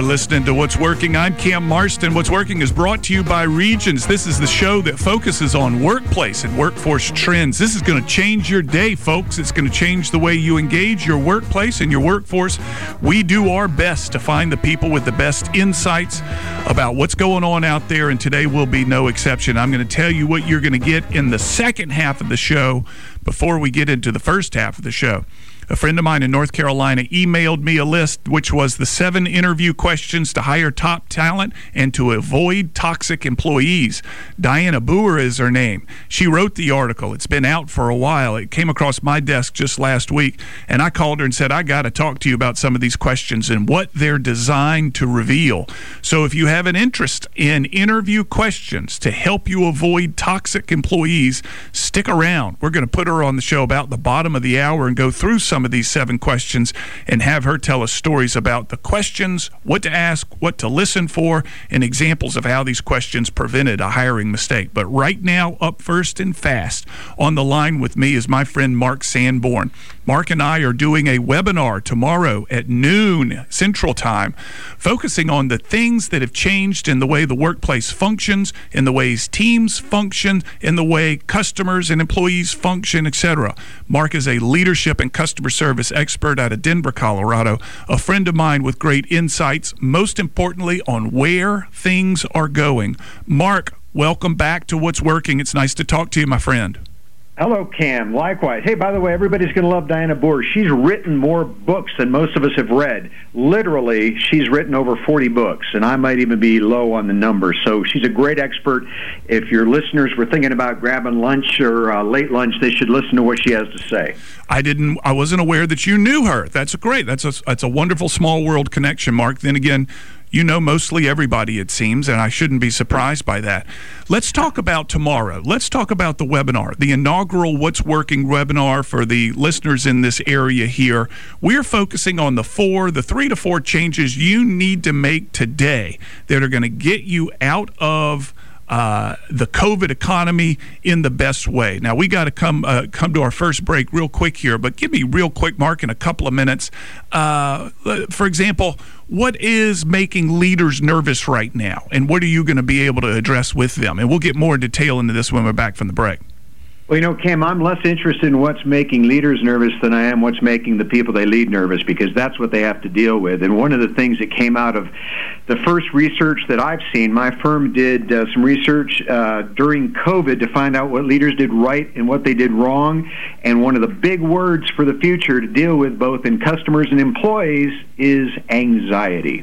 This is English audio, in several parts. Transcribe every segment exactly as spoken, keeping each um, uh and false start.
listening to What's Working. I'm Cam Marston. What's Working is brought to you by Regions. This is the show that focuses on workplace and workforce trends. This is going to change your day, folks. It's going to change the way you engage your workplace and your workforce. We do our best to find the people with the best insights about what's going on out there, and today will be no exception. I'm going to tell you what you're going to get in the second half of the show before we get into the first half of the show. A friend of mine in North Carolina emailed me a list, which was the seven interview questions to hire top talent and to avoid toxic employees. Diana Boer is her name. She wrote the article. It's been out for a while. It came across my desk just last week, and I called her and said, I got to talk to you about some of these questions and what they're designed to reveal. So if you have an interest in interview questions to help you avoid toxic employees, stick around. We're going to put her on the show about the bottom of the hour and go through some of these seven questions and have her tell us stories about the questions, what to ask, what to listen for, and examples of how these questions prevented a hiring mistake. But right now, up first and fast, on the line with me is my friend Mark Sanborn. Mark and I are doing a webinar tomorrow at noon Central Time, focusing on the things that have changed in the way the workplace functions, in the ways teams function, in the way customers and employees function, et cetera. Mark is a leadership and customer service expert out of Denver, Colorado, a friend of mine with great insights, most importantly, on where things are going. Mark, welcome back to What's Working. It's nice to talk to you, my friend. Hello, Cam. Likewise. Hey, by the way, everybody's going to love Diana Boer. She's written more books than most of us have read. Literally, she's written over forty books, and I might even be low on the number. So she's a great expert. If your listeners were thinking about grabbing lunch or uh, late lunch, they should listen to what she has to say. I didn't. I wasn't aware that you knew her. That's great. That's a, that's a wonderful small world connection, Mark. Then again, you know mostly everybody, it seems, and I shouldn't be surprised by that. Let's talk about tomorrow. Let's talk about the webinar, the inaugural What's Working webinar for the listeners in this area here. We're focusing on the four, the three to four changes you need to make today that are going to get you out of Uh, the COVID economy in the best way. Now, we got to come uh, come to our first break real quick here, but give me real quick, Mark, in a couple of minutes. Uh, for example, what is making leaders nervous right now, and what are you going to be able to address with them? And we'll get more detail into this when we're back from the break. Well, you know, Cam, I'm less interested in what's making leaders nervous than I am what's making the people they lead nervous, because that's what they have to deal with. And one of the things that came out of the first research that I've seen, my firm did uh, some research uh, during COVID to find out what leaders did right and what they did wrong. And one of the big words for the future to deal with both in customers and employees is anxiety.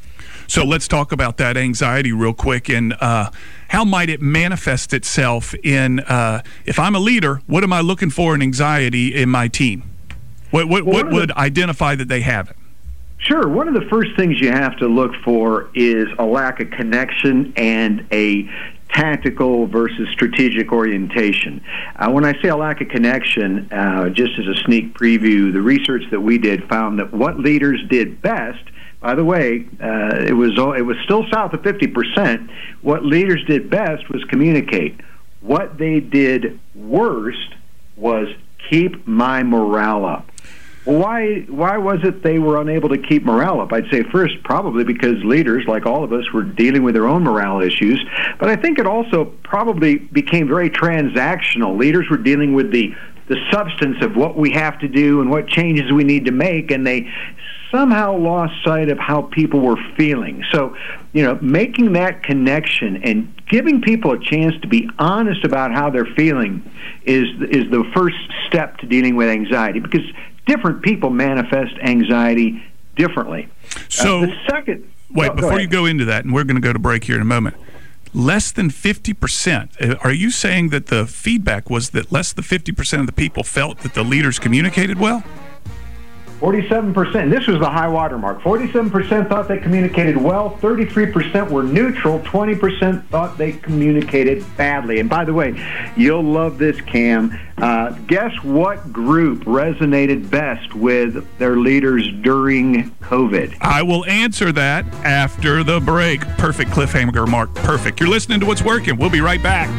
So let's talk about that anxiety real quick, and uh, how might it manifest itself in, uh, if I'm a leader, what am I looking for in anxiety in my team? What, what, well, what would the, identify that they have it? Sure. One of the first things you have to look for is a lack of connection and a tactical versus strategic orientation. Uh, when I say a lack of connection, uh, just as a sneak preview, the research that we did found that what leaders did best, by the way, uh, it was it was still south of fifty percent. What leaders did best was communicate. What they did worst was keep my morale up. Well, why why was it they were unable to keep morale up? I'd say first, probably because leaders, like all of us, were dealing with their own morale issues. But I think it also probably became very transactional. Leaders were dealing with the the substance of what we have to do and what changes we need to make, and they somehow lost sight of how people were feeling. So, you know, making that connection and giving people a chance to be honest about how they're feeling is is the first step to dealing with anxiety, because different people manifest anxiety differently. So, uh, the second... Wait, oh, before go you go into that, and we're going to go to break here in a moment, less than fifty percent. Are you saying that the feedback was that less than fifty percent of the people felt that the leaders communicated well? forty-seven percent. This was the high water mark. forty-seven percent thought they communicated well. thirty-three percent were neutral. twenty percent thought they communicated badly. And by the way, you'll love this, Cam. Uh, guess what group resonated best with their leaders during COVID? I will answer that after the break. Perfect cliffhanger, Mark. Perfect. You're listening to What's Working. We'll be right back.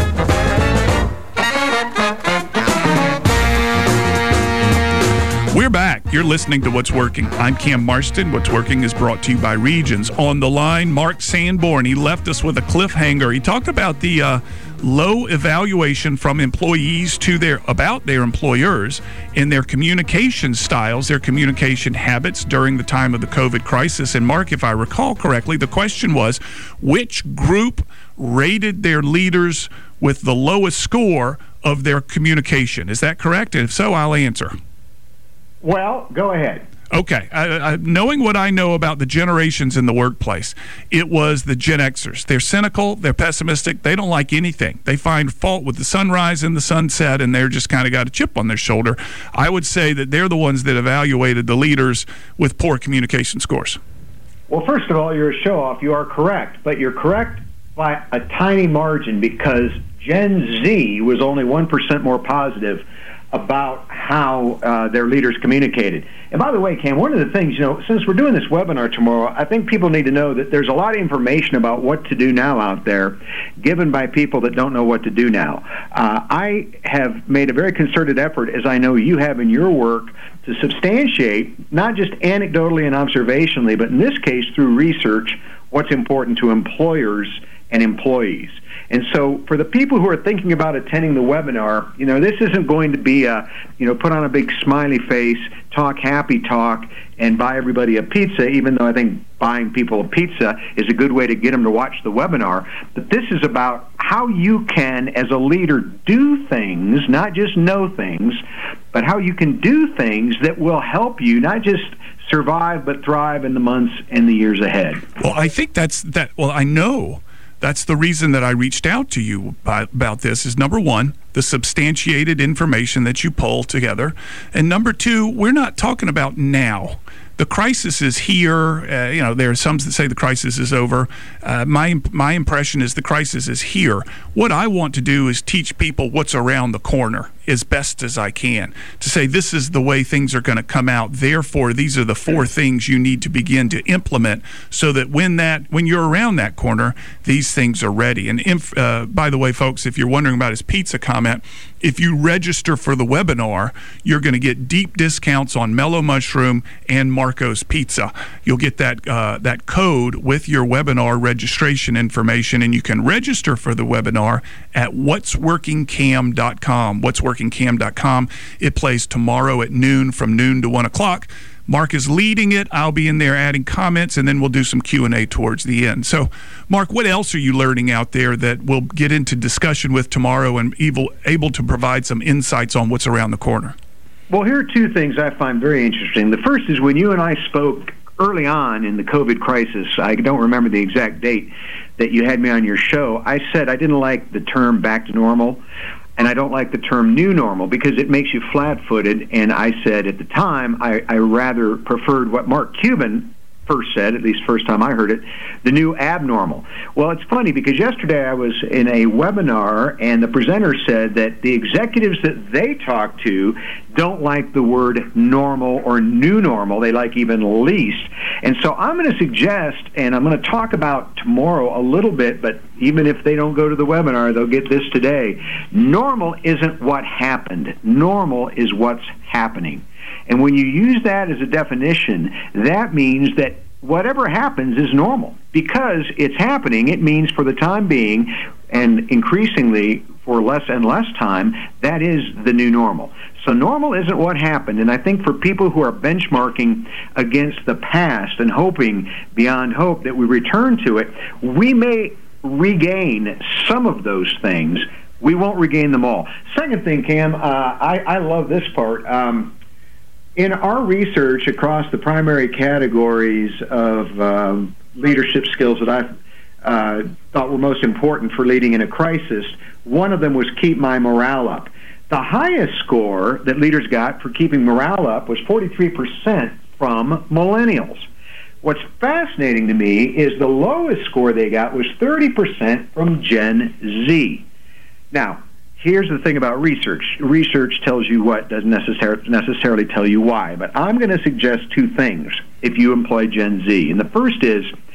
We're back. You're listening to What's Working. I'm Cam Marston. What's Working is brought to you by Regions. On the line, Mark Sanborn. He left us with a cliffhanger. He talked about the uh, low evaluation from employees to their about their employers in their communication styles, their communication habits during the time of the COVID crisis. And Mark, if I recall correctly, the question was, which group rated their leaders with the lowest score of their communication? Is that correct? And if so, I'll answer. Well, go ahead. Okay. I, I, knowing what I know about the generations in the workplace, it was the Gen Xers. They're cynical. They're pessimistic. They don't like anything. They find fault with the sunrise and the sunset, and they're just kind of got a chip on their shoulder. I would say that they're the ones that evaluated the leaders with poor communication scores. Well, first of all, you're a show-off. You are correct, but you're correct by a tiny margin because Gen Z was only one percent more positive about how uh, their leaders communicated. And by the way, Cam, one of the things, you know, since we're doing this webinar tomorrow, I think people need to know that there's a lot of information about what to do now out there given by people that don't know what to do now. Uh, I have made a very concerted effort, as I know you have in your work, to substantiate, not just anecdotally and observationally, but in this case through research, what's important to employers and employees. And so for the people who are thinking about attending the webinar, you know, this isn't going to be a, you know, put on a big smiley face, talk happy talk, and buy everybody a pizza, even though I think buying people a pizza is a good way to get them to watch the webinar. But this is about how you can, as a leader, do things, not just know things, but how you can do things that will help you not just survive but thrive in the months and the years ahead. Well, I think that's that. Well, I know. That's the reason that I reached out to you about this is, number one, the substantiated information that you pull together. And number two, we're not talking about now. The crisis is here. Uh, you know, there are some that say the crisis is over. Uh, my my impression is the crisis is here. What I want to do is teach people what's around the corner as best as I can, to say this is the way things are going to come out. Therefore, these are the four things you need to begin to implement so that when that when you're around that corner, these things are ready. And inf, uh, by the way, folks, if you're wondering about his pizza comment, if you register for the webinar, you're going to get deep discounts on Mellow Mushroom and Marco's Pizza. You'll get that uh, that code with your webinar registration information, and you can register for the webinar at what's working cam dot com. what's working cam dot com. It plays tomorrow at noon, from noon to one o'clock. Mark is leading it. I'll be in there adding comments, and then we'll do some Q and A towards the end. So, Mark, what else are you learning out there that we'll get into discussion with tomorrow and able, able to provide some insights on what's around the corner? Well, here are two things I find very interesting. The first is when you and I spoke early on in the COVID crisis, I don't remember the exact date that you had me on your show, I said I didn't like the term back to normal. And I don't like the term new normal because it makes you flat-footed. And I said at the time, I, I rather preferred what Mark Cuban first said, at least first time I heard it, the new abnormal. Well, it's funny because yesterday I was in a webinar and the presenter said that the executives that they talk to don't like the word normal or new normal. They like even least. And so I'm going to suggest, and I'm going to talk about tomorrow a little bit, but even if they don't go to the webinar, they'll get this today. Normal isn't what happened. Normal is what's happening. And when you use that as a definition, that means that whatever happens is normal. Because it's happening, it means for the time being, and increasingly for less and less time, that is the new normal. So normal isn't what happened. And I think for people who are benchmarking against the past and hoping beyond hope that we return to it, we may regain some of those things. We won't regain them all. Second thing, Cam, uh, I, I love this part. Um, In our research across the primary categories of um, leadership skills that I uh, thought were most important for leading in a crisis, one of them was keep my morale up. The highest score that leaders got for keeping morale up was forty-three percent from millennials. What's fascinating to me is the lowest score they got was thirty percent from Gen Z. Now, here's the thing about research. Research tells you what, doesn't necessar- necessarily tell you why. But I'm going to suggest two things if you employ Gen Z. And the first is,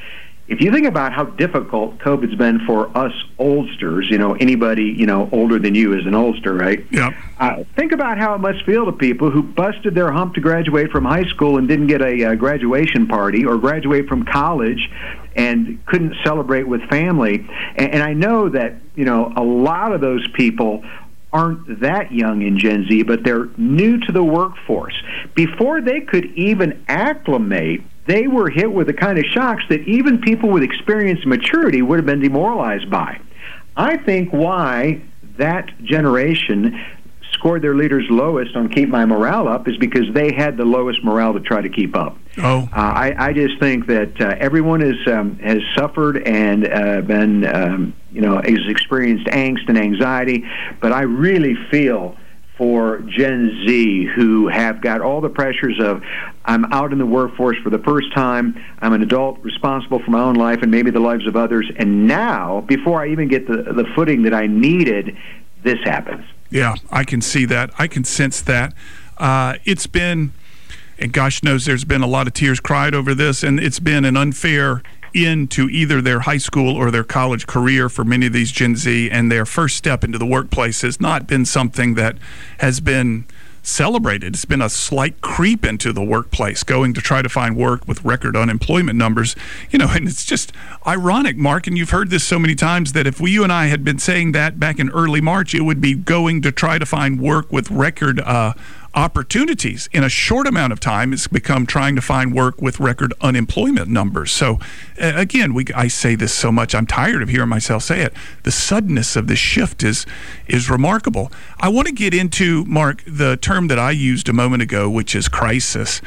if you think about how difficult COVID's been for us oldsters, you know, anybody, you know, older than you is an oldster, right? Yep. Uh, think about how it must feel to people who busted their hump to graduate from high school and didn't get a uh, graduation party, or graduate from college and couldn't celebrate with family. And, and I know that, you know, a lot of those people aren't that young in Gen Z, but they're new to the workforce. Before they could even acclimate, they were hit with the kind of shocks that even people with experience and maturity would have been demoralized by. I think why that generation scored their leaders lowest on Keep My Morale Up is because they had the lowest morale to try to keep up. Oh, uh, I, I just think that uh, everyone is, um, has suffered and uh, been, um, you know, has experienced angst and anxiety, but I really feel for Gen Z who have got all the pressures of, I'm out in the workforce for the first time, I'm an adult responsible for my own life and maybe the lives of others, and now, before I even get the, the footing that I needed, this happens. Yeah, I can see that. I can sense that. Uh, it's been, and gosh knows there's been a lot of tears cried over this, and it's been an unfair into either their high school or their college career for many of these Gen Z, and their first step into the workplace has not been something that has been celebrated. It's been a slight creep into the workplace, going to try to find work with record unemployment numbers. You know, and it's just ironic, Mark, and you've heard this so many times, that if we, you and I had been saying that back in early March, it would be going to try to find work with record uh, opportunities. In a short amount of time, it's become trying to find work with record unemployment numbers. So uh, again, we I say this so much, I'm tired of hearing myself say it. The suddenness of this shift is is remarkable. I want to get into, Mark, the term that I used a moment ago, which is crisis.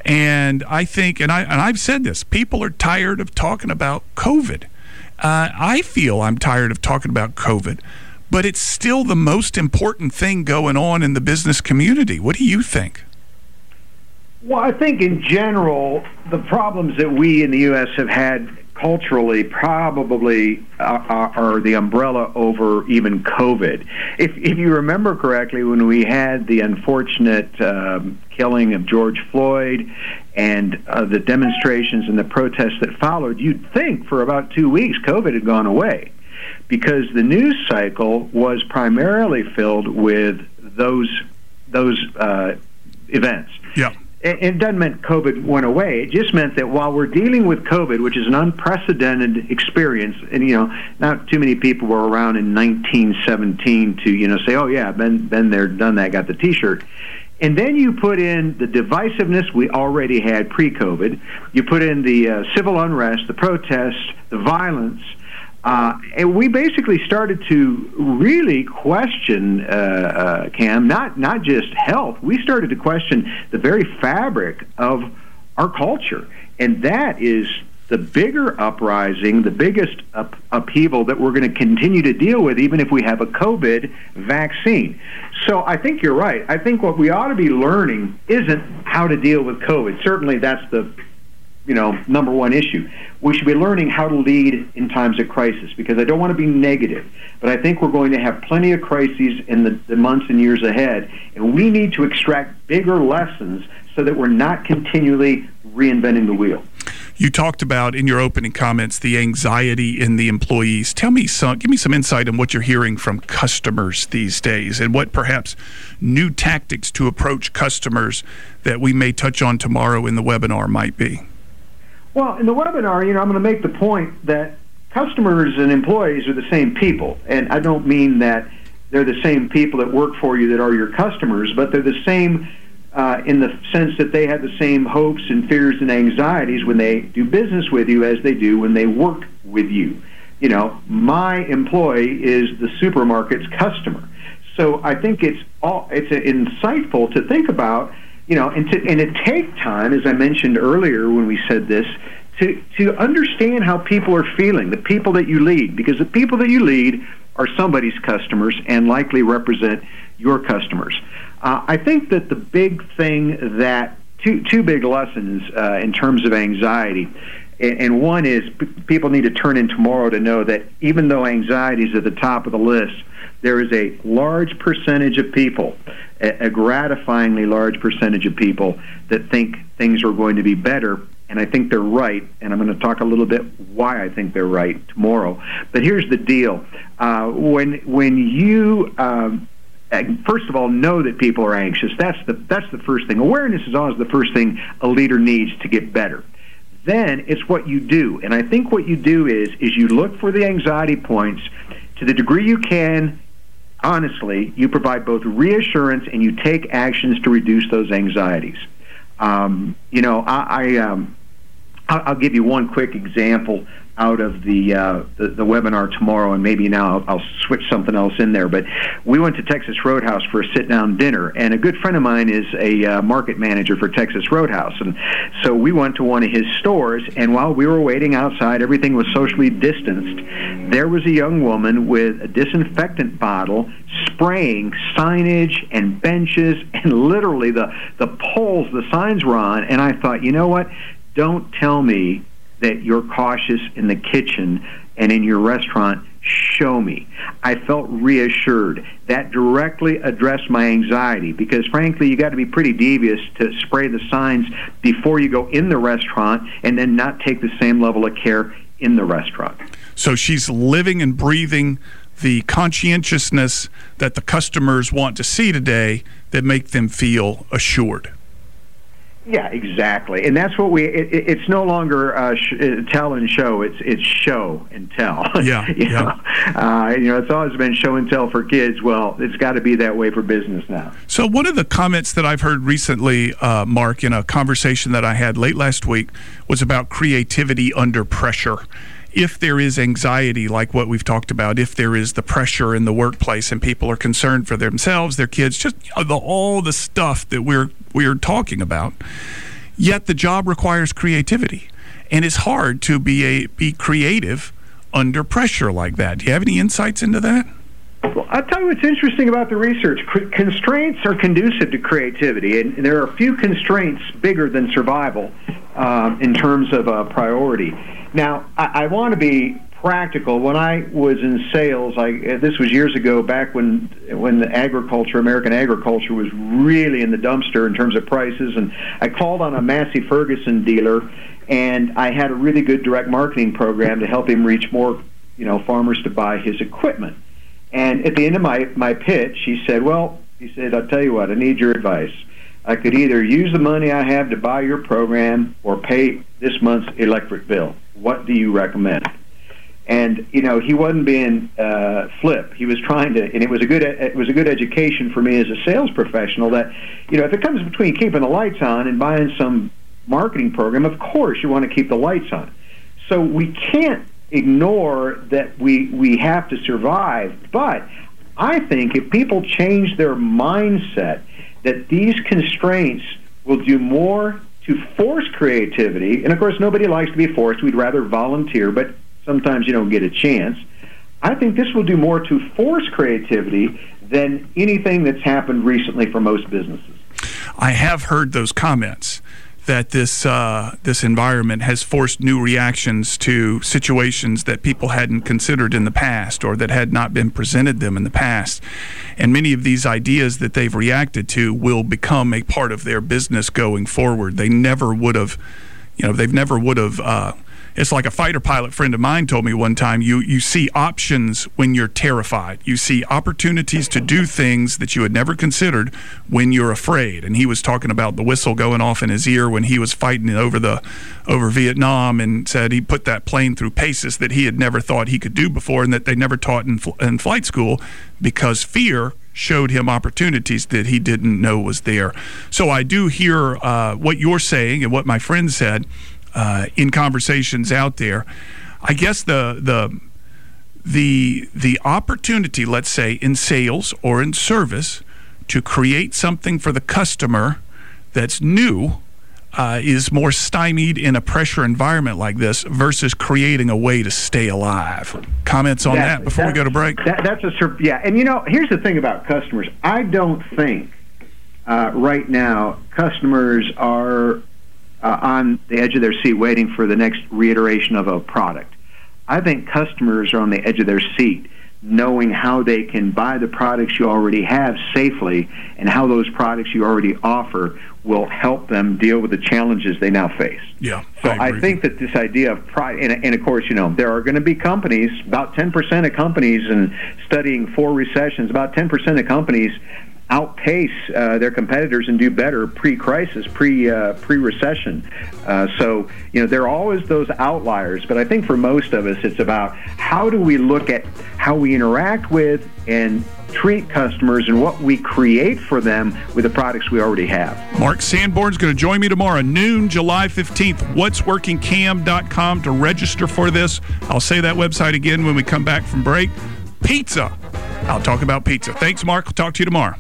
And I think, and, I, and I've said this, people are tired of talking about COVID. Uh, I feel I'm tired of talking about COVID. But it's still the most important thing going on in the business community. What do you think? Well, I think in general, the problems that we in the U S have had culturally probably are, are the umbrella over even COVID. If, if you remember correctly, when we had the unfortunate um, killing of George Floyd and uh, the demonstrations and the protests that followed, you'd think for about two weeks COVID had gone away, because the news cycle was primarily filled with those those uh, events. Yeah. It, it doesn't mean COVID went away. It just meant that while we're dealing with COVID, which is an unprecedented experience, and you know, not too many people were around in nineteen seventeen to you know say, "Oh yeah, been been there, done that, got the T-shirt." And then you put in the divisiveness we already had pre-COVID. You put in the uh, civil unrest, the protests, the violence. Uh, and we basically started to really question, uh, uh, Cam, not not just health. We started to question the very fabric of our culture. And that is the bigger uprising, the biggest up- upheaval that we're going to continue to deal with, even if we have a COVID vaccine. So I think you're right. I think what we ought to be learning isn't how to deal with COVID. Certainly that's the you know, number one issue. We should be learning how to lead in times of crisis, because I don't want to be negative, but I think we're going to have plenty of crises in the, the months and years ahead, and we need to extract bigger lessons so that we're not continually reinventing the wheel. You talked about in your opening comments the anxiety in the employees. Tell me some, give me some insight on what you're hearing from customers these days, and what perhaps new tactics to approach customers that we may touch on tomorrow in the webinar might be. Well, in the webinar, you know, I'm going to make the point that customers and employees are the same people. And I don't mean that they're the same people that work for you that are your customers, but they're the same uh, in the sense that they have the same hopes and fears and anxieties when they do business with you as they do when they work with you. You know, my employee is the supermarket's customer. So I think it's all it's insightful to think about, you know, and to and it take time, as I mentioned earlier when we said this, to to understand how people are feeling, the people that you lead, because the people that you lead are somebody's customers and likely represent your customers. Uh, I think that the big thing that two two big lessons uh, in terms of anxiety, and, and one is p- people need to turn in tomorrow to know that even though anxiety is at the top of the list, there is a large percentage of people, a, a gratifyingly large percentage of people, that think things are going to be better and I think they're right, and I'm going to talk a little bit why I think they're right tomorrow. But here's the deal. Uh, when when you, um, first of all, know that people are anxious, that's the, that's the first thing. Awareness is always the first thing a leader needs to get better. Then it's what you do. And I think what you do is, is you look for the anxiety points to the degree you can. Honestly, you provide both reassurance and you take actions to reduce those anxieties. Um, you know, I, I um, I'll give you one quick example out of the, uh, the the webinar tomorrow, and maybe now I'll, I'll switch something else in there. But we went to Texas Roadhouse for a sit-down dinner, and a good friend of mine is a uh, market manager for Texas Roadhouse, and so we went to one of his stores, and while we were waiting outside, everything was socially distanced. There was a young woman with a disinfectant bottle spraying signage and benches, and literally the, the poles the signs were on, and I thought, you know what? Don't tell me that you're cautious in the kitchen and in your restaurant. Show me. I felt reassured. That directly addressed my anxiety because, frankly, you got to be pretty devious to spray the signs before you go in the restaurant and then not take the same level of care in the restaurant. So she's living and breathing the conscientiousness that the customers want to see today that make them feel assured. Yeah, exactly, and that's what we. It, it's no longer uh, sh- tell and show; it's it's show and tell. Yeah, you yeah. know? Uh, you know, it's always been show and tell for kids. Well, it's got to be that way for business now. So, one of the comments that I've heard recently, uh, Mark, in a conversation that I had late last week, was about creativity under pressure. If there is anxiety, like what we've talked about, if there is the pressure in the workplace and people are concerned for themselves, their kids, just you know, the, all the stuff that we're we're talking about, yet the job requires creativity, and it's hard to be a be creative under pressure like that. Do you have any insights into that? Well, I'll tell you what's interesting about the research. C- constraints are conducive to creativity, and there are a few constraints bigger than survival um, in terms of uh, priority. Now, I, I want to be practical. When I was in sales, I this was years ago, back when when the agriculture, American agriculture, was really in the dumpster in terms of prices, and I called on a Massey Ferguson dealer, and I had a really good direct marketing program to help him reach more, you know, farmers to buy his equipment. And at the end of my, my pitch, he said, well, he said, I'll tell you what, I need your advice. I could either use the money I have to buy your program or pay this month's electric bill. What do you recommend? And, you know, he wasn't being uh, flip. He was trying to, and it was a good it was a good education for me as a sales professional that, you know, if it comes between keeping the lights on and buying some marketing program, of course you want to keep the lights on. So we can't ignore that we we have to survive, but I think if people change their mindset that these constraints will do more to force creativity, and of course nobody likes to be forced, we'd rather volunteer, but sometimes you don't get a chance. I think this will do more to force creativity than anything that's happened recently for most businesses. I have heard those comments that this uh, this environment has forced new reactions to situations that people hadn't considered in the past or that had not been presented them in the past. And many of these ideas that they've reacted to will become a part of their business going forward. They never would have, you know, they've never would have uh, it's like a fighter pilot friend of mine told me one time, you you see options when you're terrified. You see opportunities to do things that you had never considered when you're afraid. And he was talking about the whistle going off in his ear when he was fighting over the over Vietnam, and said he put that plane through paces that he had never thought he could do before and that they never taught in, in flight school, because fear showed him opportunities that he didn't know was there. So I do hear uh, what you're saying and what my friend said Uh, in conversations out there. I guess the the the the opportunity, let's say, in sales or in service, to create something for the customer that's new uh, is more stymied in a pressure environment like this versus creating a way to stay alive. Comments on exactly. that before that, we go to break? That, that's a yeah, and you know, here's the thing about customers. I don't think uh, right now customers are Uh, on the edge of their seat waiting for the next reiteration of a product. I think customers are on the edge of their seat knowing how they can buy the products you already have safely and how those products you already offer will help them deal with the challenges they now face. Yeah. So I, I think that this idea of pride, and, and of course, you know, there are going to be companies, about ten percent of companies, and studying four recessions, about ten percent of companies outpace uh, their competitors and do better pre-crisis, pre uh, pre-recession. Uh, so you know there are always those outliers, but I think for most of us, it's about how do we look at how we interact with and treat customers and what we create for them with the products we already have. Mark Sanborn's going to join me tomorrow, noon, July fifteenth. what's working cam dot com to register for this. I'll say that website again when we come back from break. Pizza. I'll talk about pizza. Thanks, Mark. I'll talk to you tomorrow.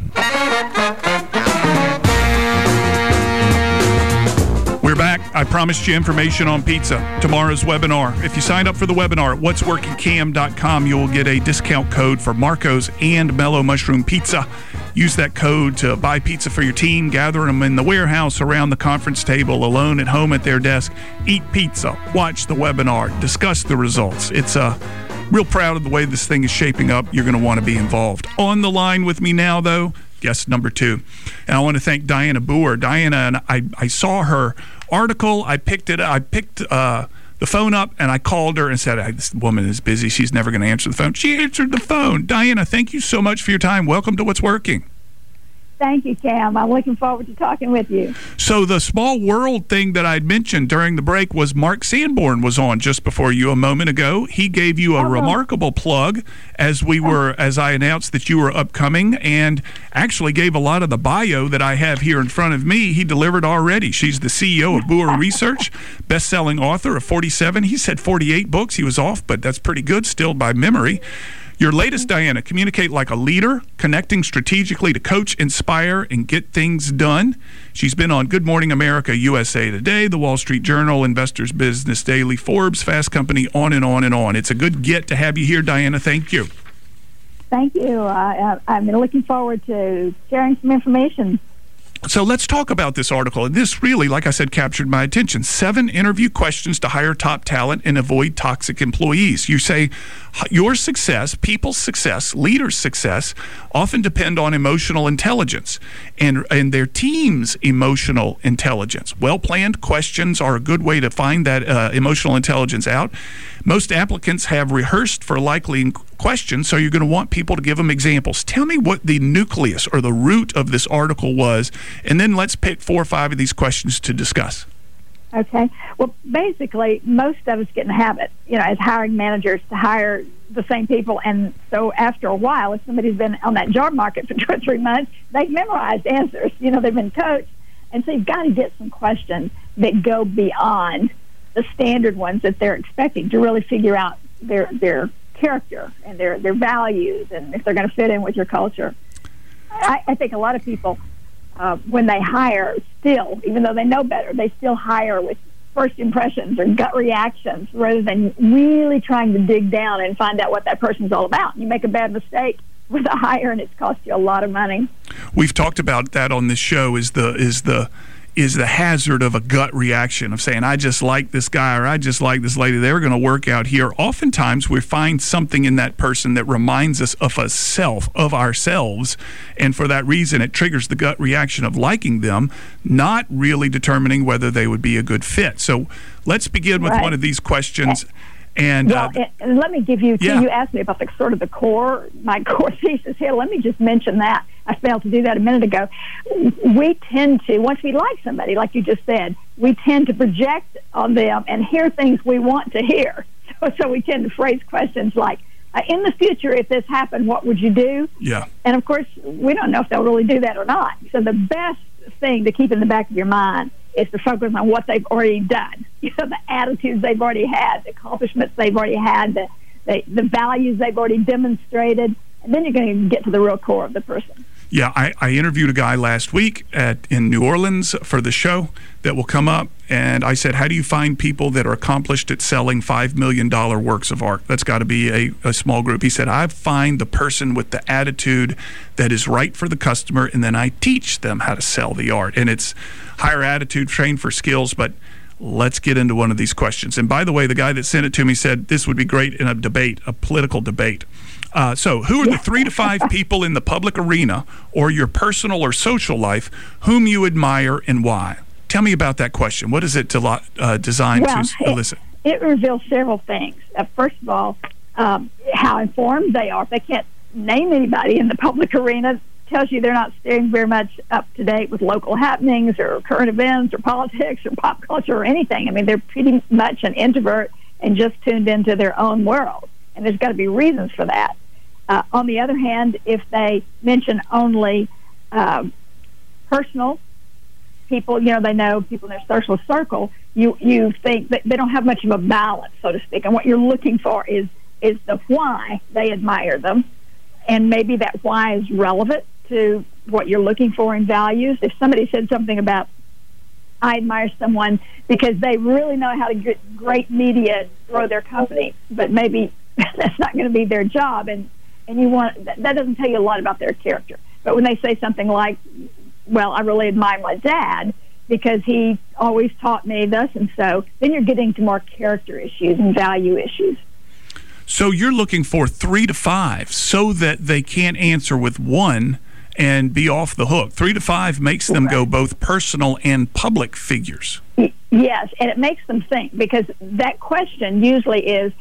We're back. I promised you information on pizza. Tomorrow's webinar. If you sign up for the webinar at what's working cam dot com, you will get a discount code for Marco's and Mellow Mushroom Pizza. Use that code to buy pizza for your team, gather them in the warehouse, around the conference table, alone at home at their desk. Eat pizza, watch the webinar, discuss the results. It's a real proud of the way this thing is shaping up. You're going to want to be involved. On the line with me now, though, guest number two. And I want to thank Diana Boer. Diana, and I, I saw her article. I picked it. I picked uh, the phone up, and I called her and said, this woman is busy. She's never going to answer the phone. She answered the phone. Diana, thank you so much for your time. Welcome to What's Working. Thank you, Cam. I'm looking forward to talking with you. So the small world thing that I'd mentioned during the break was Mark Sanborn was on just before you a moment ago. He gave you a uh-huh. remarkable plug as we were, as I announced that you were upcoming, and actually gave a lot of the bio that I have here in front of me. He delivered already. She's the C E O of Boer Research, best-selling author of forty-seven. He said forty-eight books. He was off, but that's pretty good still by memory. Your latest, Diana, communicate like a leader, connecting strategically to coach, inspire, and get things done. She's been on Good Morning America, U S A Today, The Wall Street Journal, Investors Business Daily, Forbes, Fast Company, on and on and on. It's a good get to have you here, Diana. Thank you. Thank you. Uh, I'm looking forward to sharing some information. So let's talk about this article. And this really, like I said, captured my attention. Seven interview questions to hire top talent and avoid toxic employees. You say your success, people's success, leaders' success often depend on emotional intelligence and, and their team's emotional intelligence. Well-planned questions are a good way to find that uh, emotional intelligence out. Most applicants have rehearsed for likely questions, so you're going to want people to give them examples. Tell me what the nucleus or the root of this article was, and then let's pick four or five of these questions to discuss. Okay. Well, basically, most of us get in the habit, you know, as hiring managers to hire the same people. And so after a while, if somebody's been on that job market for two or three months, they've memorized answers. You know, they've been coached. And so you've got to get some questions that go beyond the standard ones that they're expecting to really figure out their their character and their, their values and if they're going to fit in with your culture. I, I think a lot of people, uh, when they hire, still, even though they know better, they still hire with first impressions or gut reactions rather than really trying to dig down and find out what that person's all about. You make a bad mistake with a hire and it's cost you a lot of money. We've talked about that on this show, is the is the is the hazard of a gut reaction of saying, I just like this guy or I just like this lady. They're going to work out here. Oftentimes we find something in that person that reminds us of a self, of ourselves. And for that reason, it triggers the gut reaction of liking them, not really determining whether they would be a good fit. So let's begin with right. one of these questions. And, well, uh, and let me give you, yeah. you asked me about the sort of the core, my core thesis here. Let me just mention that. I failed to do that a minute ago. We tend to, once we like somebody, like you just said, we tend to project on them and hear things we want to hear. So, so we tend to phrase questions like, uh, in the future, if this happened, what would you do? Yeah. And, of course, we don't know if they'll really do that or not. So the best thing to keep in the back of your mind is to focus on what they've already done. You know, the attitudes they've already had, the accomplishments they've already had, the, the, the values they've already demonstrated, and then you're going to get to the real core of the person. Yeah, I, I interviewed a guy last week at in New Orleans for the show that will come up, and I said, how do you find people that are accomplished at selling five million dollars works of art? That's got to be a, a small group. He said, I find the person with the attitude that is right for the customer, and then I teach them how to sell the art. And it's higher attitude, train for skills, but let's get into one of these questions. And by the way, the guy that sent it to me said this would be great in a debate, a political debate. Uh, so who are the three to five people in the public arena or your personal or social life whom you admire and why? Tell me about that question. What is it to, uh, designed well, to elicit? It, it reveals several things. Uh, first of all, um, how informed they are. If they can't name anybody in the public arena, tells you they're not staying very much up to date with local happenings or current events or politics or pop culture or anything. I mean, they're pretty much an introvert and just tuned into their own world. And there's got to be reasons for that. Uh, on the other hand, if they mention only uh, personal people, you know, they know people in their social circle, you, you think that they don't have much of a balance, so to speak. And what you're looking for is, is the why they admire them. And maybe that why is relevant to what you're looking for in values. If somebody said something about, I admire someone because they really know how to get great media grow their company, but maybe that's not going to be their job, and, and you want that, that doesn't tell you a lot about their character. But when they say something like, well, I really admire my dad because he always taught me this and so, then you're getting to more character issues and value issues. So you're looking for three to five so that they can't answer with one and be off the hook. Three to five makes them go both personal and public figures. Yes, and it makes them think, because that question usually is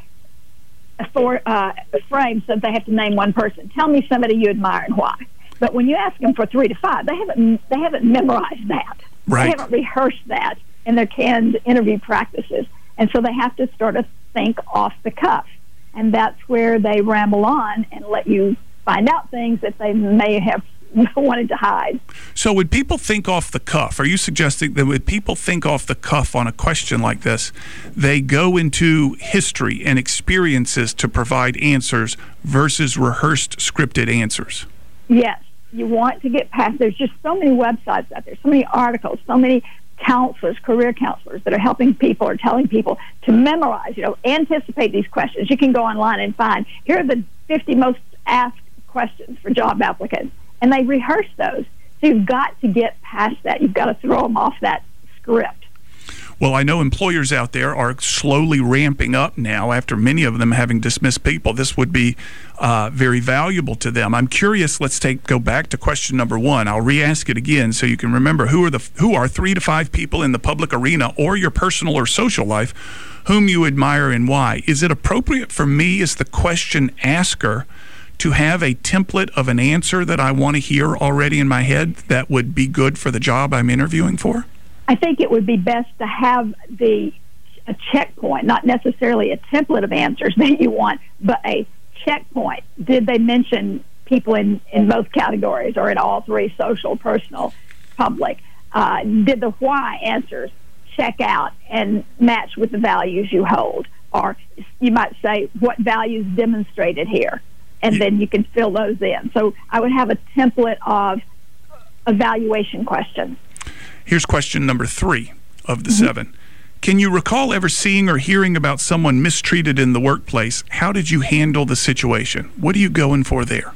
for uh, framed so that they have to name one person. Tell me somebody you admire and why. But when you ask them for three to five, they haven't they haven't memorized that. Right. They haven't rehearsed that in their canned interview practices, and so they have to sort of think off the cuff. And that's where they ramble on and let you find out things that they may have wanted to hide. So would people think off the cuff? Are you suggesting that when people think off the cuff on a question like this, they go into history and experiences to provide answers versus rehearsed scripted answers? Yes. You want to get past, there's just so many websites out there, so many articles, so many counselors, career counselors that are helping people or telling people to memorize, you know, anticipate these questions. You can go online and find, here are the fifty most asked questions for job applicants, and they rehearse those. So you've got to get past that. You've got to throw them off that script. Well, I know employers out there are slowly ramping up now after many of them having dismissed people. This would be uh, very valuable to them. I'm curious, let's take go back to question number one. I'll re-ask it again so you can remember who are the who are three to five people in the public arena or your personal or social life whom you admire and why. Is it appropriate for me as the question asker to have a template of an answer that I want to hear already in my head that would be good for the job I'm interviewing for? I think it would be best to have the a checkpoint, not necessarily a template of answers that you want, but a checkpoint. Did they mention people in, in both categories or in all three, social, personal, public? Uh, did the why answers check out and match with the values you hold? Or you might say, what values demonstrated here? And then you can fill those in. So I would have a template of evaluation questions. Here's question number three of the mm-hmm. seven. Can you recall ever seeing or hearing about someone mistreated in the workplace? How did you handle the situation? What are you going for there?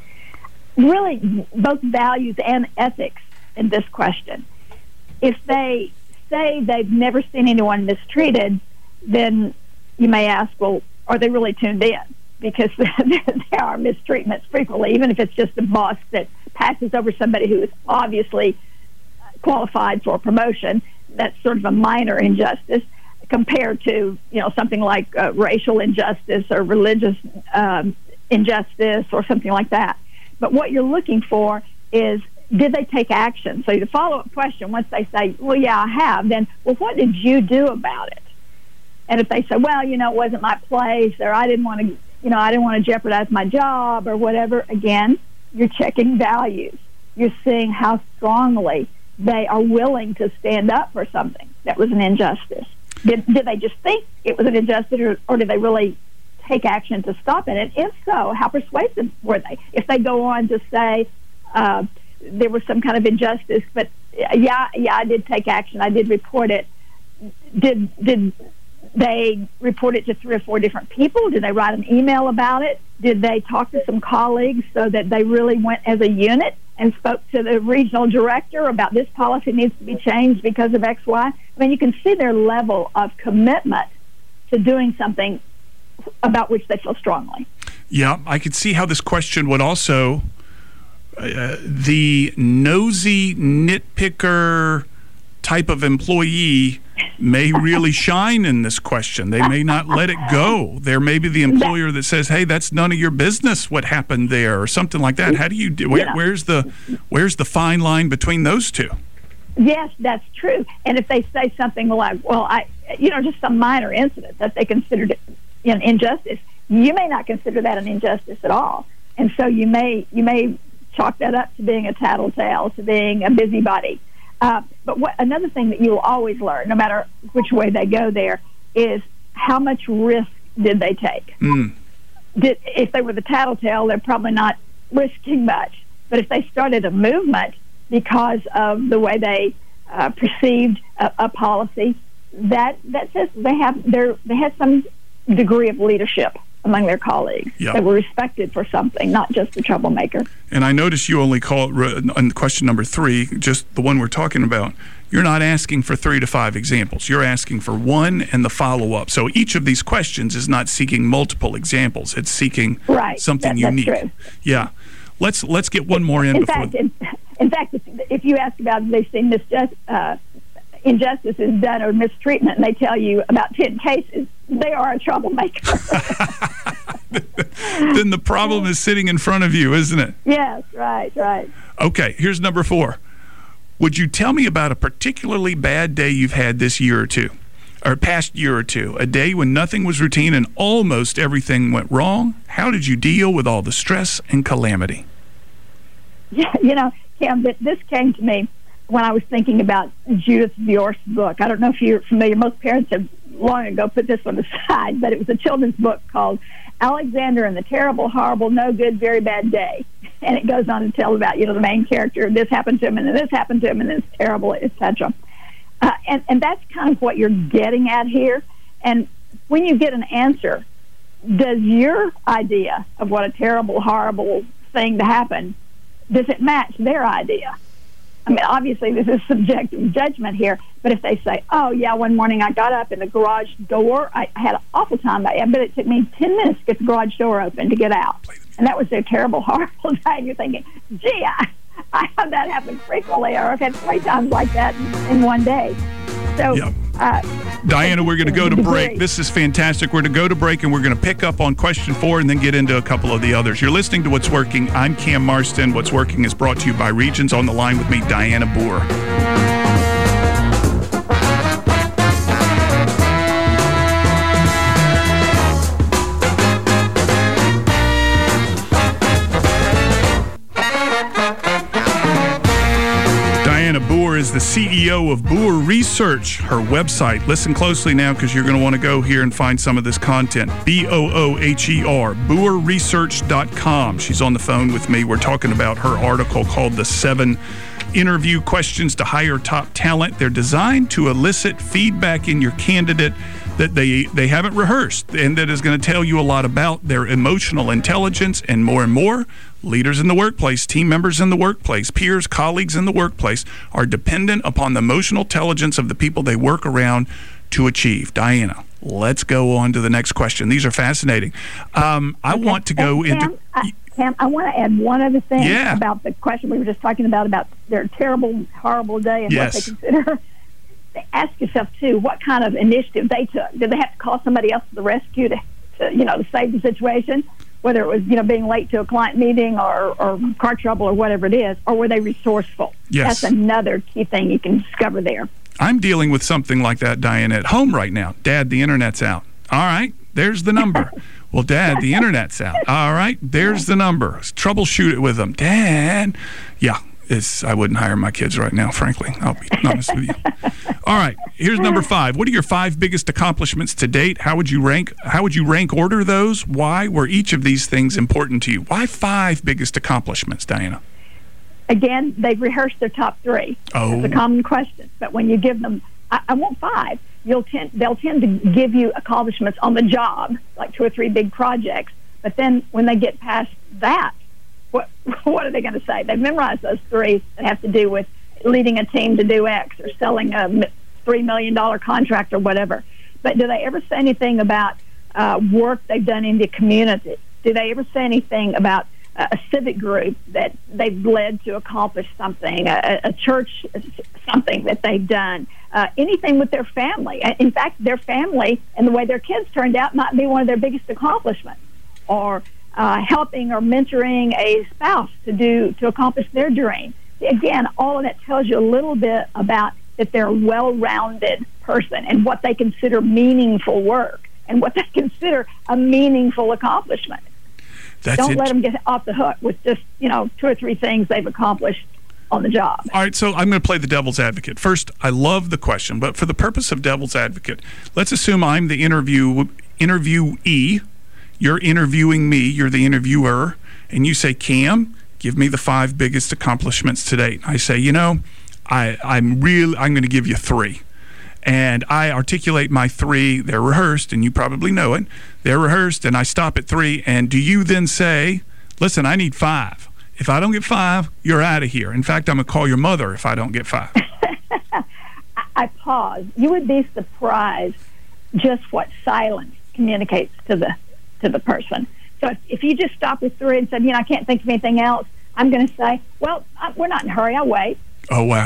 Really, both values and ethics in this question. If they say they've never seen anyone mistreated, then you may ask, well, are they really tuned in? Because there are mistreatments frequently, even if it's just a boss that passes over somebody who is obviously qualified for promotion. That's sort of a minor injustice compared to, you know, something like uh, racial injustice or religious um, injustice or something like that. But what you're looking for is, did they take action? So the follow-up question, once they say, well, yeah, I have, then, well, what did you do about it? And if they say, well, you know, it wasn't my place, or I didn't want to, you know, I didn't want to jeopardize my job or whatever, again, you're checking values. You're seeing how strongly they are willing to stand up for something that was an injustice. Did, did they just think it was an injustice, or, or did they really take action to stop it? And if so, how persuasive were they? If they go on to say uh, there was some kind of injustice, but yeah, yeah, I did take action, I did report it. Did did they report it to three or four different people? Did they write an email about it? Did they talk to some colleagues so that they really went as a unit and spoke to the regional director about this policy needs to be changed because of X, Y? I mean, you can see their level of commitment to doing something about which they feel strongly. Yeah, I could see how this question would also, uh, the nosy nitpicker type of employee may really shine in this question. They may not let it go. There may be the employer that says, "Hey, that's none of your business what happened there," or something like that. How do you do? Where, where's the where's the fine line between those two? Yes, that's true. And if they say something like, "Well, I," you know, just some minor incident that they considered an injustice, you may not consider that an injustice at all, and so you may you may chalk that up to being a tattletale, to being a busybody. Uh, but what, another thing that you'll always learn, no matter which way they go there, is how much risk did they take? Mm. Did, if they were the tattletale, they're probably not risking much. But if they started a movement because of the way they uh, perceived a, a policy, that that says they have their they had some degree of leadership among their colleagues. Yep. They were respected for something, not just a troublemaker. And I notice you only call on question number three, just the one we're talking about. You're not asking for three to five examples. You're asking for one and the follow-up. So each of these questions is not seeking multiple examples. It's seeking right. something that, unique. That's true. Yeah. Let's let's get one more in. In before fact, in, in fact, if, if you ask about if they've seen misjust, uh, injustices done or mistreatment, and they tell you about ten cases, they are a troublemaker. Then the problem is sitting in front of you, isn't it? Yes, right, right. Okay, here's number four. Would you tell me about a particularly bad day you've had this year or two, or past year or two, a day when nothing was routine and almost everything went wrong? How did you deal with all the stress and calamity? Yeah, you know, Kim, this came to me when I was thinking about Judith Bjork's book. I don't know if you're familiar. Most parents have long ago put this one aside, but it was a children's book called Alexander and the Terrible, Horrible, No Good, Very Bad Day. And it goes on to tell about, you know, the main character, this happened to him, and then this happened to him, and then it's terrible, et cetera. Uh, and, and that's kind of what you're getting at here. And when you get an answer, does your idea of what a terrible, horrible thing to happen, does it match their idea? I mean, obviously, this is subjective judgment here, but if they say, oh, yeah, one morning I got up in the garage door, I had an awful time, but it took me ten minutes to get the garage door open to get out. And that was their terrible, horrible day. And you're thinking, gee, I, I have that happen frequently, or I've had three times like that in, in one day. So, yep. uh, Diana, we're going to go to break. This is fantastic. We're going to go to break, and we're going to pick up on question four and then get into a couple of the others. You're listening to What's Working. I'm Cam Marston. What's Working is brought to you by Regions. On the line with me, Diana Boer. Is the C E O of Boer Research, her website. Listen closely now, because you're going to want to go here and find some of this content. B O O H E R, boer research dot com. She's on the phone with me. We're talking about her article called The Seven Interview Questions to Hire Top Talent. They're designed to elicit feedback in your candidate that they, they haven't rehearsed, and that is going to tell you a lot about their emotional intelligence, and more and more, leaders in the workplace, team members in the workplace, peers, colleagues in the workplace are dependent upon the emotional intelligence of the people they work around to achieve. Diana, let's go on to the next question. These are fascinating. Um, I okay. want to go and, into... Cam, I, Cam, I want to add one other thing yeah. about the question we were just talking about, about their terrible, horrible day and yes. what they consider. Ask yourself, too, what kind of initiative they took. Did they have to call somebody else to the rescue to, to you know, to save the situation? Whether it was, you know, being late to a client meeting or, or car trouble or whatever it is, or were they resourceful? Yes. That's another key thing you can discover there. I'm dealing with something like that, Diana, at home right now. Dad, the internet's out. All right, there's the number. Well, Dad, the internet's out. All right, there's the number. Troubleshoot it with them. Dad. Yeah, it's, I wouldn't hire my kids right now, frankly. I'll be honest with you. All right, here's number five. What are your five biggest accomplishments to date? How would you rank How would you rank order those? Why were each of these things important to you? Why five biggest accomplishments, Diana? Again, they've rehearsed their top three. Oh. It's a common question. But when you give them, I, I want five, you'll tend, they'll tend to give you accomplishments on the job, like two or three big projects. But then when they get past that, what what are they going to say? They've memorized those three that have to do with leading a team to do X or selling a three million dollars contract or whatever. But do they ever say anything about uh, work they've done in the community Do they ever say anything about uh, a civic group that they've led to accomplish something, a, a church, something that they've done, uh, anything with their family? In fact, their family and the way their kids turned out might be one of their biggest accomplishments, or uh, helping or mentoring a spouse to do to accomplish their dream. Again, all of that tells you a little bit about that they're a well-rounded person and what they consider meaningful work and what they consider a meaningful accomplishment. That's Don't it. let them get off the hook with just, you know, two or three things they've accomplished on the job. All right, so I'm going to play the devil's advocate. First, I love the question, but for the purpose of devil's advocate, let's assume I'm the interview interviewee. You're interviewing me. You're the interviewer, and you say, Cam, give me the five biggest accomplishments to date. I say, you know, I, I'm real. I'm going to give you three. And I articulate my three. They're rehearsed, and you probably know it. They're rehearsed, and I stop at three. And do you then say, listen, I need five. If I don't get five, you're out of here. In fact, I'm going to call your mother if I don't get five. I pause. You would be surprised just what silence communicates to the to the person. So if, if you just stop with three and said, you know, I can't think of anything else, I'm going to say, well, I, we're not in a hurry. I'll wait. Oh, wow.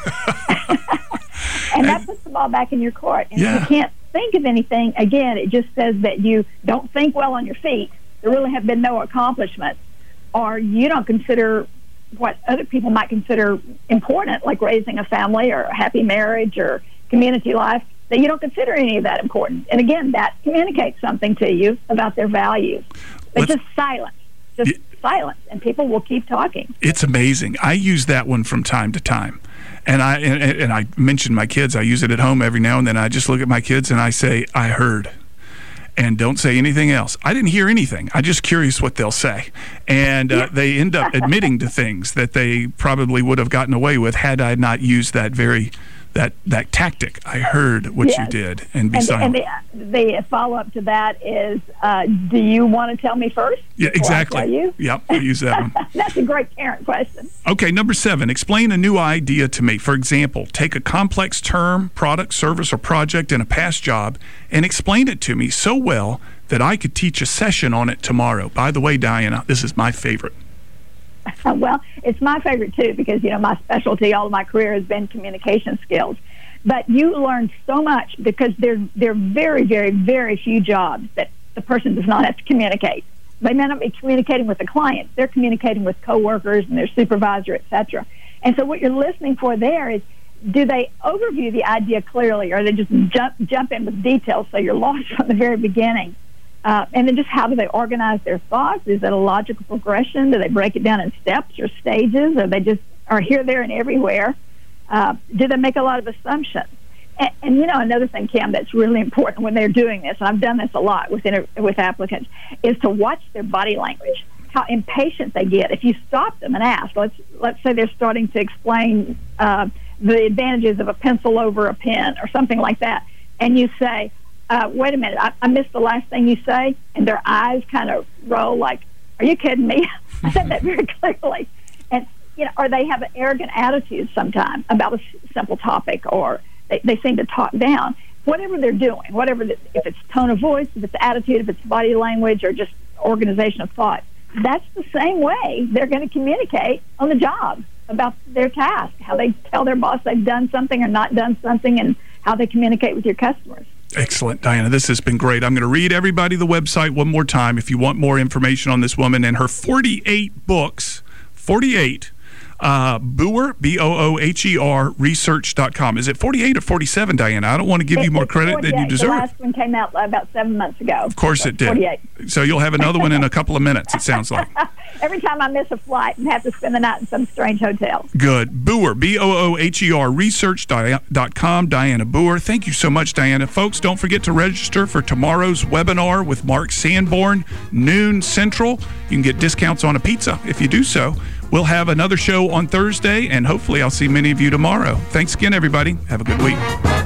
And that puts the ball back in your court. And Yeah. if you can't think of anything, again, it just says that you don't think well on your feet. There really have been no accomplishments. Or you don't consider what other people might consider important, like raising a family or a happy marriage or community life, that you don't consider any of that important. And again, that communicates something to you about their values. But Let's- just silence. Just silence. And people will keep talking. It's amazing. I use that one from time to time. And I and, and I mentioned my kids. I use it at home every now and then. I just look at my kids and I say, I heard. And don't say anything else. I didn't hear anything. I'm just curious what they'll say. And uh, they end up admitting to things that they probably would have gotten away with had I not used that very that that tactic. I heard what Yes. you did, and be And, silent. and the, the follow-up to that is, uh, do you want to tell me first? Yeah, before I exactly. tell you? Yep, I use that one. That's a great parent question. Okay, number seven, explain a new idea to me. For example, take a complex term, product, service, or project in a past job and explain it to me so well that I could teach a session on it tomorrow. By the way, Diana, this is my favorite. Well, it's my favorite too because, you know, my specialty all of my career has been communication skills. But you learn so much because there there are very, very, very few jobs that the person does not have to communicate. They may not be communicating with the client. They're communicating with coworkers and their supervisor, et cetera. And so what you're listening for there is, do they overview the idea clearly, or they just jump jump in with details so you're lost from the very beginning? Uh, and then just how do they organize their thoughts? Is it a logical progression? Do they break it down in steps or stages? Or they just are here, there, and everywhere? Uh, do they make a lot of assumptions? And, and, you know, another thing, Cam, that's really important when they're doing this, and I've done this a lot with, inter- with applicants, is to watch their body language, how impatient they get. If you stop them and ask, let's, let's say they're starting to explain uh, the advantages of a pencil over a pen or something like that, and you say, Uh, wait a minute, I, I missed the last thing you say, and their eyes kind of roll like, are you kidding me? I said that very clearly. And, you know, or they have an arrogant attitude sometimes about a s- simple topic, or they, they seem to talk down. Whatever they're doing, whatever, the, if it's tone of voice, if it's attitude, if it's body language, or just organization of thought, that's the same way they're going to communicate on the job about their task, how they tell their boss they've done something or not done something, and how they communicate with your customers. Excellent, Diana. This has been great. I'm going to read everybody the website one more time if you want more information on this woman and her forty-eight books. forty-eight. Uh, Booher, B O O H E R, research dot com. Is it forty-eight or forty-seven, Diana? I don't want to give you more credit than you deserve. The last one came out about seven months ago. Of course it did. forty-eight. So you'll have another one in a couple of minutes, it sounds like. Every time I miss a flight and have to spend the night in some strange hotel. Good. Booher, B O O H E R, research dot com, Diana Booher. Thank you so much, Diana. Folks, don't forget to register for tomorrow's webinar with Mark Sanborn, noon Central. You can get discounts on a pizza if you do so. We'll have another show on Thursday, and hopefully I'll see many of you tomorrow. Thanks again, everybody. Have a good week.